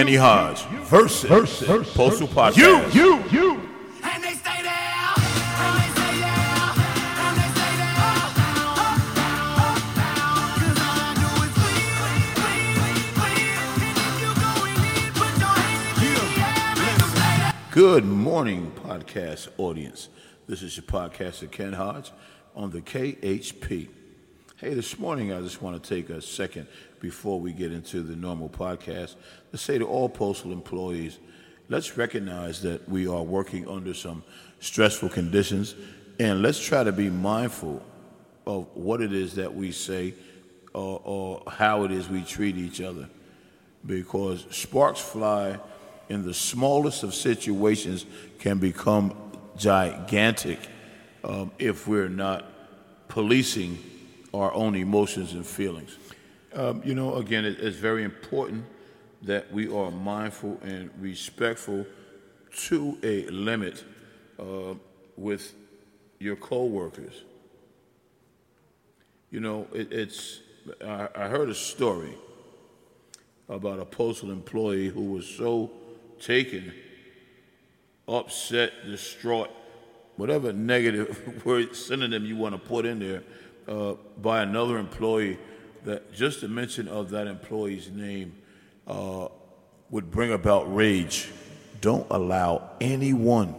Kenny Hodge versus Postal Podcast. You. And they stay there. And they stay there. And they stay there. 'Cause all I do is bleed. And if you going in, put your hands in the air. Make 'em stay there. Good morning, podcast audience. This is your podcaster, Ken Hodge, on the KHP. Hey, this morning I just want to take a second before we get into the normal podcast to say to all postal employees, let's recognize that we are working under some stressful conditions, and let's try to be mindful of what it is that we say or how it is we treat each other. Because sparks fly in the smallest of situations can become gigantic if we're not policing our own emotions and feelings. Again, it's very important that we are mindful and respectful to a limit with your coworkers. I heard a story about a postal employee who was so taken, upset, distraught, whatever negative word synonym you want to put in there, by another employee, that just the mention of that employee's name would bring about rage. Don't allow anyone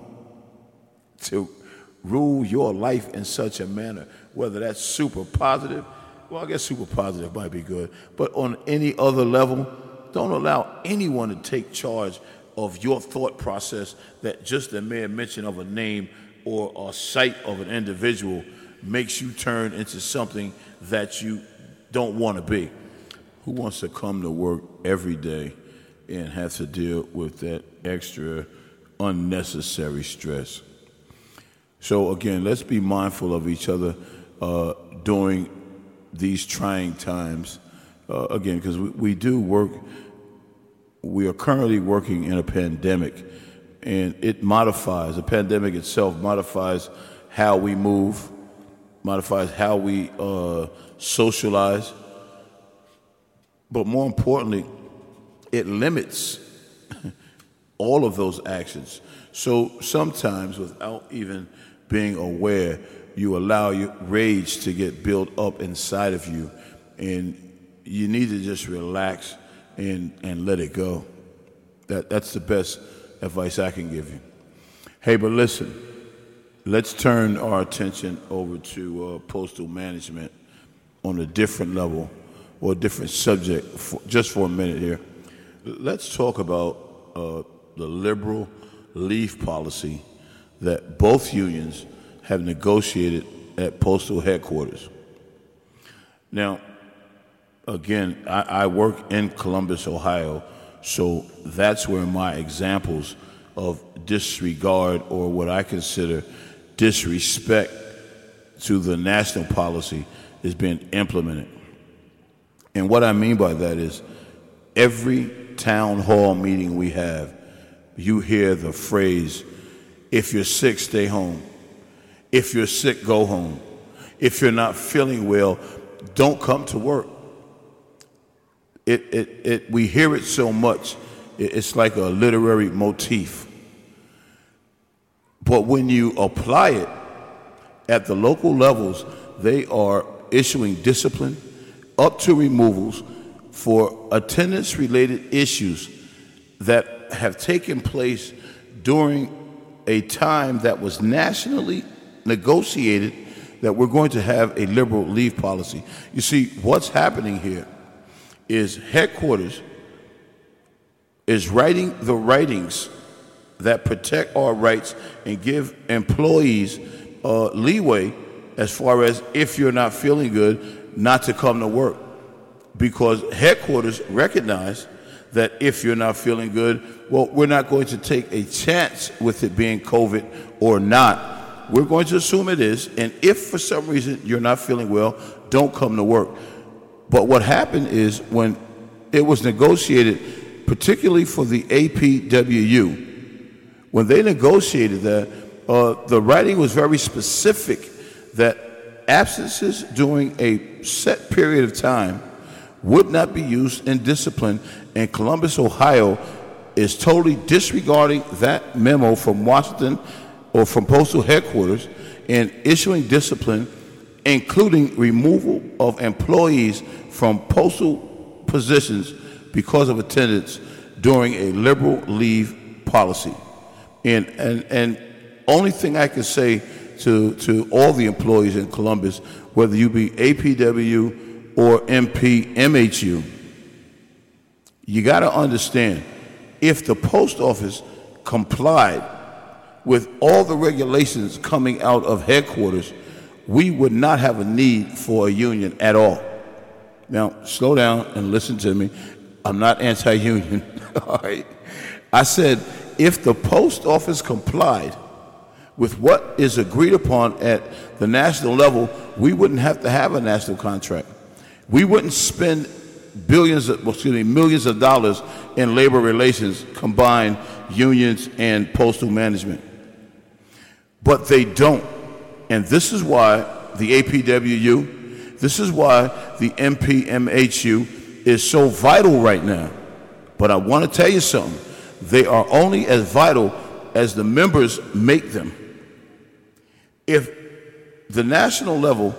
to rule your life in such a manner, whether that's super positive. Well, I guess super positive might be good, but on any other level, don't allow anyone to take charge of your thought process, that just the mere mention of a name or a sight of an individual makes you turn into something that you don't want to be. Who wants to come to work every day and have to deal with that extra unnecessary stress? So again, let's be mindful of each other during these trying times. Again, because we do work. We are currently working in a pandemic, and the pandemic itself modifies how we move, modifies how we socialize, but more importantly, it limits all of those actions. So sometimes, without even being aware, you allow your rage to get built up inside of you, and you need to just relax and let it go. That's the best advice I can give you. Hey, but listen, let's turn our attention over to postal management on a different level or a different subject just for a minute here. Let's talk about the liberal leave policy that both unions have negotiated at postal headquarters. Now, again, I work in Columbus, Ohio, so that's where my examples of disregard, or what I consider disrespect to the national policy, is being implemented. And what I mean by that is every town hall meeting we have, you hear the phrase, if you're sick, stay home. If you're sick, go home. If you're not feeling well, don't come to work. We hear it so much, it's like a literary motif. But when you apply it at the local levels, they are issuing discipline up to removals for attendance-related issues that have taken place during a time that was nationally negotiated, that we're going to have a liberal leave policy. You see, what's happening here is headquarters is writing the writings that protect our rights and give employees leeway as far as, if you're not feeling good, not to come to work. Because headquarters recognize that if you're not feeling good, well, we're not going to take a chance with it being COVID or not. We're going to assume it is, and if for some reason you're not feeling well, don't come to work. But what happened is, when it was negotiated, particularly for the APWU, when they negotiated that, the writing was very specific that absences during a set period of time would not be used in discipline, and Columbus, Ohio is totally disregarding that memo from Washington or from postal headquarters and issuing discipline, including removal of employees from postal positions because of attendance during a liberal leave policy. And only thing I can say to all the employees in Columbus, whether you be APW or MHU, you got to understand, if the post office complied with all the regulations coming out of headquarters, we would not have a need for a union at all. Now, slow down and listen to me. I'm not anti-union, all right? I said, if the post office complied with what is agreed upon at the national level, we wouldn't have to have a national contract. We wouldn't spend millions of dollars in labor relations, combined unions and postal management. But they don't. And this is why the APWU, this is why the MPMHU is so vital right now. But I want to tell you something. They are only as vital as the members make them. If the national level,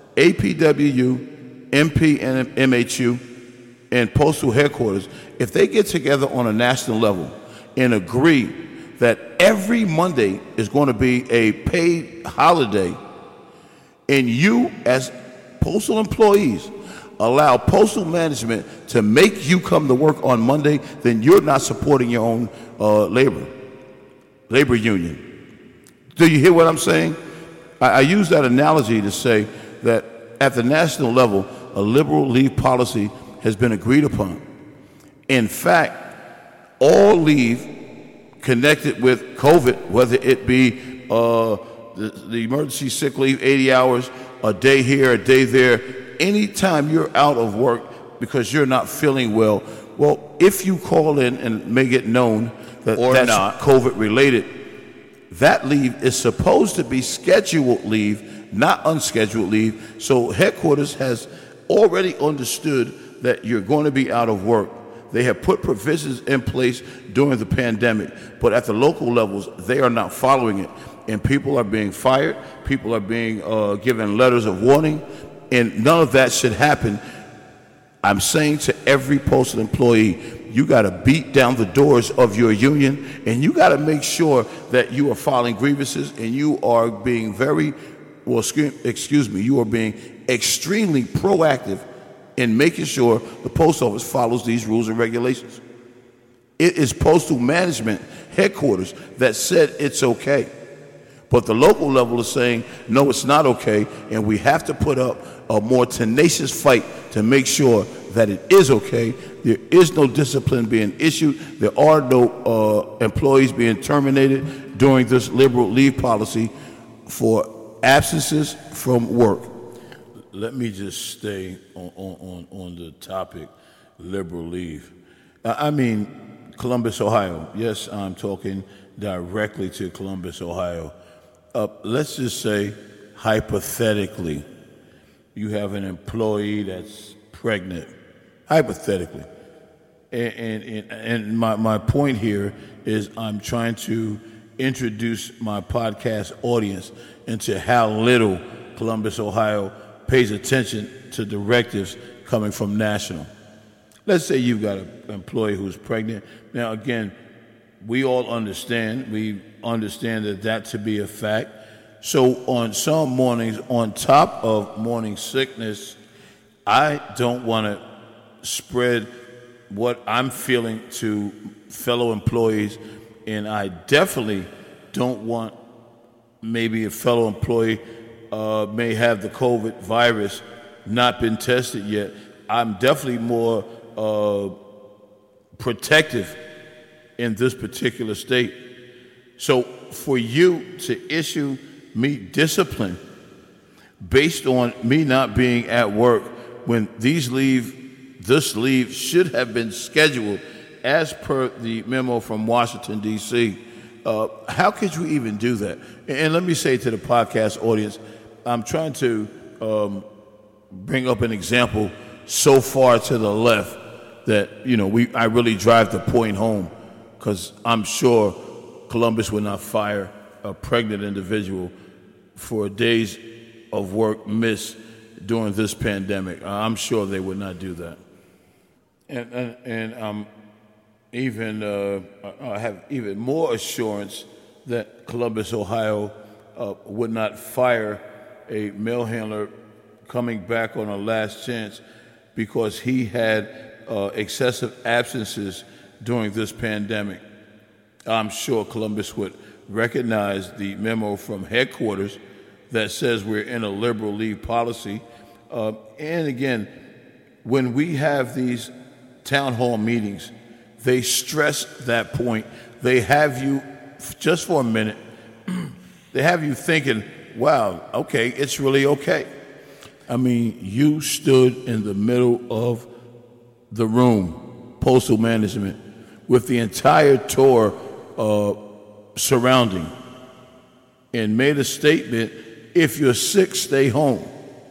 APWU, MPMHU, and postal headquarters, if they get together on a national level and agree that every Monday is going to be a paid holiday, and you as postal employees allow postal management to make you come to work on Monday, then you're not supporting your own labor union. Do you hear what I'm saying? I use that analogy to say that at the national level, a liberal leave policy has been agreed upon. In fact, all leave connected with COVID, whether it be the emergency sick leave, 80 hours, a day here, a day there, anytime you're out of work because you're not feeling well, if you call in and make it known that that's COVID related, that leave is supposed to be scheduled leave, not unscheduled leave. So headquarters has already understood that you're going to be out of work. They have put provisions in place during the pandemic, but at the local levels, they are not following it. And people are being fired, people are being given letters of warning, and none of that should happen. I'm saying to every postal employee, you got to beat down the doors of your union, and you got to make sure that you are filing grievances, and you are being you are being extremely proactive in making sure the post office follows these rules and regulations. It is postal management headquarters that said it's okay. But the local level is saying, no, it's not okay, and we have to put up a more tenacious fight to make sure that it is okay. There is no discipline being issued. There are no employees being terminated during this liberal leave policy for absences from work. Let me just stay on the topic, liberal leave. I mean, Columbus, Ohio. Yes, I'm talking directly to Columbus, Ohio. Let's just say, hypothetically, you have an employee that's pregnant, hypothetically. And my point here is I'm trying to introduce my podcast audience into how little Columbus, Ohio pays attention to directives coming from national. Let's say you've got an employee who's pregnant. Now, again, we all understand. We understand that to be a fact. So on some mornings, on top of morning sickness, I don't want to spread what I'm feeling to fellow employees, and I definitely don't want maybe a fellow employee may have the COVID virus, not been tested yet. I'm definitely more protective in this particular state. So for you to issue me discipline based on me not being at work when this leave should have been scheduled as per the memo from Washington, D.C., how could you even do that? And let me say to the podcast audience, I'm trying to bring up an example so far to the left that, I really drive the point home, because I'm sure Columbus would not fire a pregnant individual for days of work missed during this pandemic. I'm sure they would not do that. And I have even more assurance that Columbus, Ohio, would not fire a mail handler coming back on a last chance because he had excessive absences during this pandemic. I'm sure Columbus would recognize the memo from headquarters that says we're in a liberal leave policy. And again, when we have these town hall meetings, they stress that point. They have you, just for a minute, they have you thinking, wow, okay, it's really okay. I mean, you stood in the middle of the room, postal management, with the entire tour surrounding, and made a statement: if you're sick, stay home.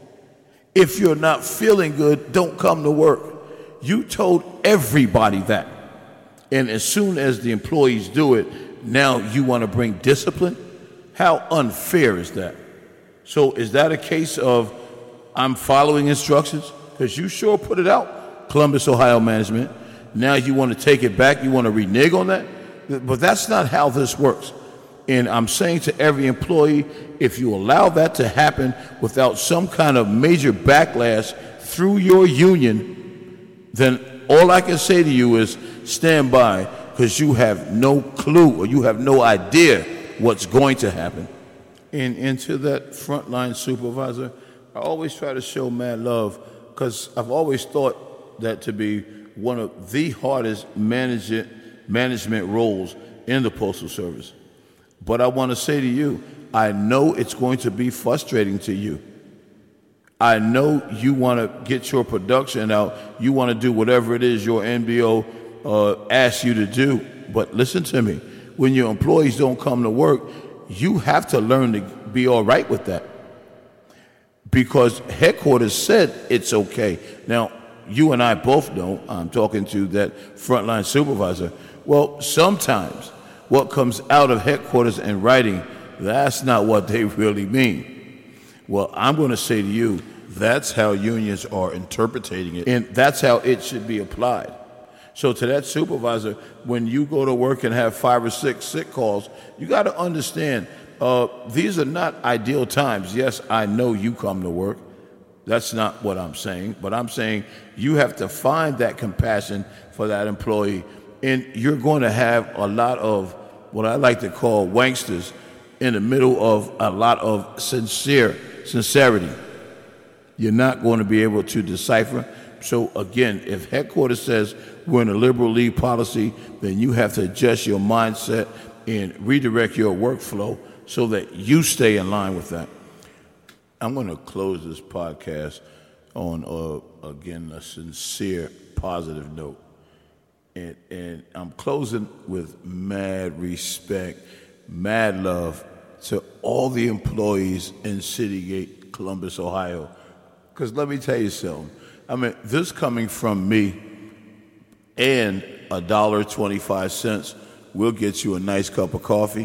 If you're not feeling good, don't come to work. You told everybody that. And as soon as the employees do it, now you want to bring discipline? How unfair is that? So is that a case of I'm following instructions? Because you sure put it out, Columbus, Ohio management. Now you want to take it back? You want to renege on that? But that's not how this works. And I'm saying to every employee, if you allow that to happen without some kind of major backlash through your union, then all I can say to you is stand by, because you have no clue or you have no idea what's going to happen. And to that frontline supervisor, I always try to show mad love, because I've always thought that to be one of the hardest management roles in the Postal Service. But I want to say to you, I know it's going to be frustrating to you. I know you want to get your production out. You want to do whatever it is your NBO asks you to do. But listen to me. When your employees don't come to work, you have to learn to be all right with that. Because headquarters said it's okay. Now, you and I both know, I'm talking to that frontline supervisor, well, sometimes what comes out of headquarters in writing, that's not what they really mean. Well, I'm going to say to you, that's how unions are interpreting it, and that's how it should be applied. So to that supervisor, when you go to work and have 5 or 6 sick calls, you got to understand, these are not ideal times. Yes, I know you come to work. That's not what I'm saying. But I'm saying you have to find that compassion for that employee. And you're going to have a lot of what I like to call wanksters in the middle of a lot of sincerity. You're not going to be able to decipher. So again, if headquarters says we're in a liberal leave policy, then you have to adjust your mindset and redirect your workflow so that you stay in line with that. I'm going to close this podcast on, again, a sincere, positive note. And I'm closing with mad respect, mad love to all the employees in Citygate, Columbus, Ohio. Because let me tell you something. I mean, this coming from me and $1.25 will get you a nice cup of coffee.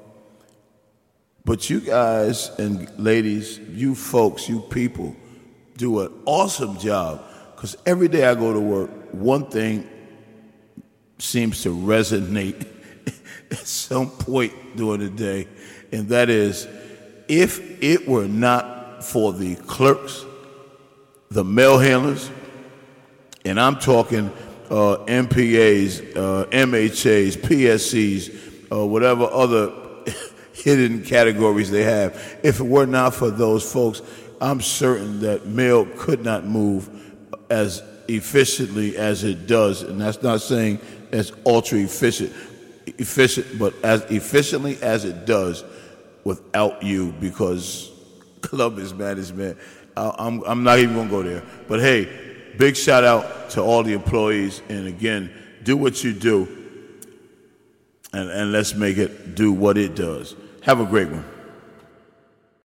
But you guys and ladies, you folks, you people, do an awesome job. Because every day I go to work, one thing seems to resonate at some point during the day, and that is, if it were not for the clerks, the mail handlers, and I'm talking MPAs, MHAs, PSCs, whatever other hidden categories they have, if it were not for those folks, I'm certain that mail could not move as efficiently as it does. And that's not saying as ultra efficient, but as efficiently as it does without you, because Columbus management, I'm not even going to go there. But hey, big shout out to all the employees. And again, do what you do, and let's make it do what it does. Have a great one.